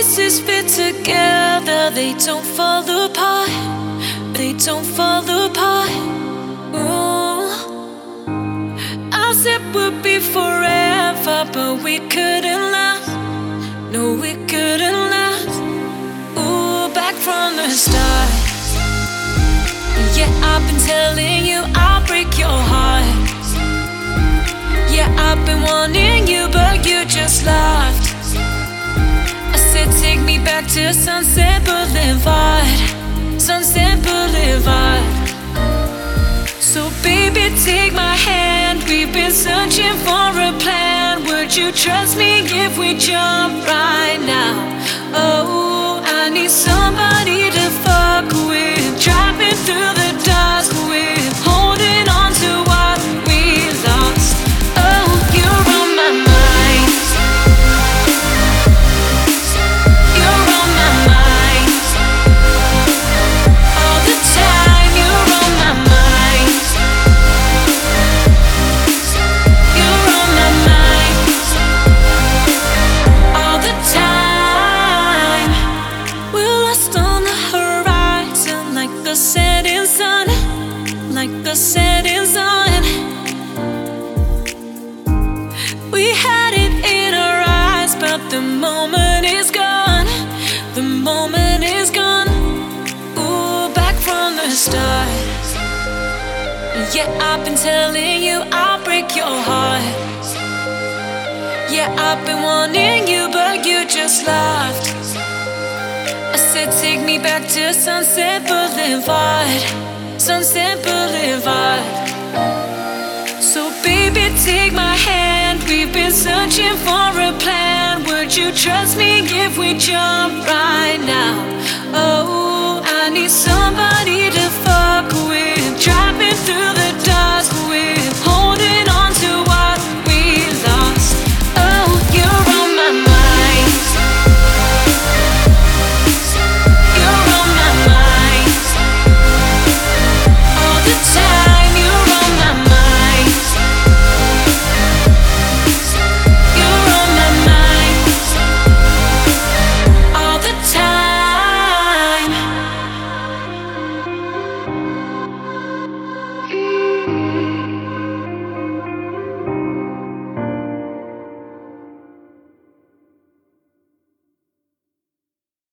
pieces fit together, they don't fall apart, they don't fall apart. Ooh. I said we'd be forever, but we couldn't last. No, we couldn't last. Ooh, back from the start. Yeah, I've been telling you I'll break your heart. Yeah, I've been wanting you, but you just laughed. I said take me back to Sunset Boulevard, Sunset Boulevard. So baby, take my hand, we've been searching for a plan. Would you trust me if we jump right now? Oh, I need somebody to fuck with, driving through the dusk with, holding on to what we lost. Oh, you're on my mind, you're on my mind, all the time. You're on my mind, you're on my mind, all the time. We're lost on the horizon, like the setting sun, like the setting sun. We had it in our eyes, but the moment is gone, the moment is gone. Ooh, back from the start. Yeah, I've been telling you I'll break your heart. Yeah, I've been wanting you, but you just laughed. I said take me back to Sunset Boulevard, Sunset Boulevard. So baby, take my hand, we've been searching for a plan. Would you trust me if we jump right